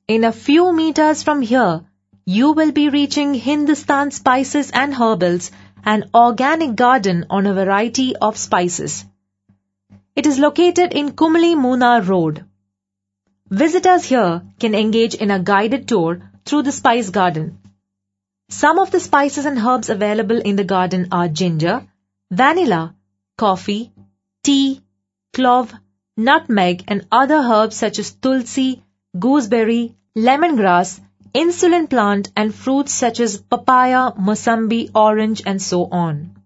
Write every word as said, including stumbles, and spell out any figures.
In a few meters from here, you will be reaching Hindustan Spices and Herbals, an organic garden on a variety of spices. It is located in Kumli Muna Road. Visitors here can engage in a guided tour through the spice garden. Some of the spices and herbs available in the garden are ginger, vanilla, coffee, tea, clove, nutmeg and other herbs such as tulsi, gooseberry, lemongrass, insulin plant and fruits such as papaya, mosambi, orange and so on.